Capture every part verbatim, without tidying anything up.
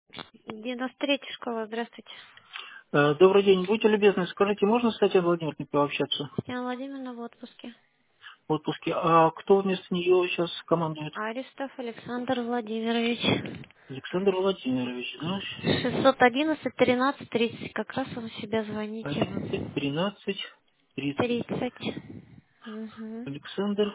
девяносто третья школа, здравствуйте. Э, Добрый день. Будьте любезны, скажите, можно с Татьяной Владимировной пообщаться Татьяна Владимировна в отпуске. в отпуске? А кто вместо нее сейчас командует? Аристов Александр Владимирович. Александр Владимирович, да? шестьсот одиннадцать тринадцать тридцать. Как раз вы у себя звоните. одиннадцать, тринадцать, тридцать. тридцать. Угу. Александр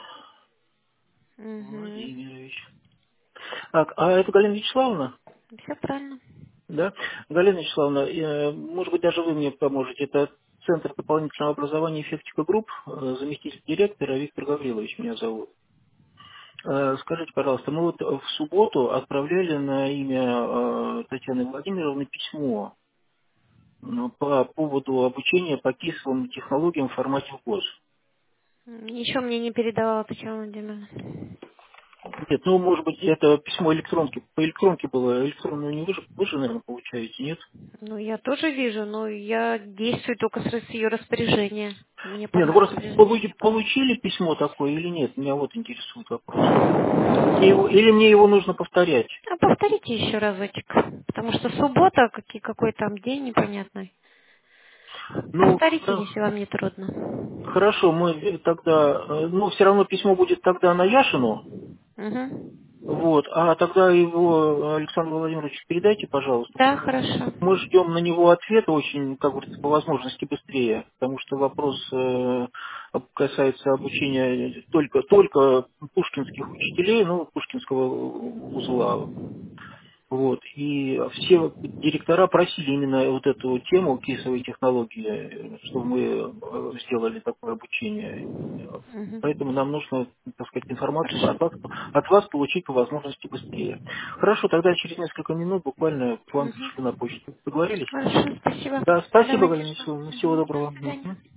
Угу. Владимирович. Так, а это Галина Вячеславовна? Все правильно. Да? Галина Вячеславовна, э, может быть, даже вы мне поможете. Это Центр дополнительного образования «Эффектика Групп», э, заместитель директора Виктор Гаврилович меня зовут. Э, Скажите, пожалуйста, мы вот в субботу отправляли на имя э, Татьяны Владимировны письмо ну, по поводу обучения по кислым технологиям в формате ВОЗ. Ничего мне не передавала Татьяна Владимировна. Нет, ну, может быть, это письмо электронки, по электронке было, электронную не вы же, вы же, наверное, получаете, нет? Ну, я тоже вижу, но я действую только с рас- ее распоряжения. Мне по Нет, ну просто распоряжению получи- не было. получили письмо такое или нет? Меня вот интересует вопрос. Мне его- или мне его нужно повторять? А повторите еще разочек, потому что суббота, какие, какой там день непонятный. Ну, Повторите, хра- если вам не трудно. хорошо, мы тогда, э, ну, все равно письмо будет тогда на Яшину. Угу. Вот, а тогда его Александру Владимировичу передайте, пожалуйста. Да, хорошо. Мы ждем на него ответа очень, как говорится, по возможности быстрее, потому что вопрос э, касается обучения только, только пушкинских учителей, ну, пушкинского узла. Вот. И все директора просили именно вот эту тему кейсовой технологии, чтобы мы э, сделали такое обучение. Поэтому Угу. нам нужно, так сказать, информацию от вас, от вас получить по возможности быстрее. Хорошо, тогда через несколько минут буквально к вам Угу. пришлю на почту. Договорились? Хорошо, спасибо. Да, Да, спасибо, давайте Галина что. Васильевна. Всего Угу. До доброго. свидания. Мгм.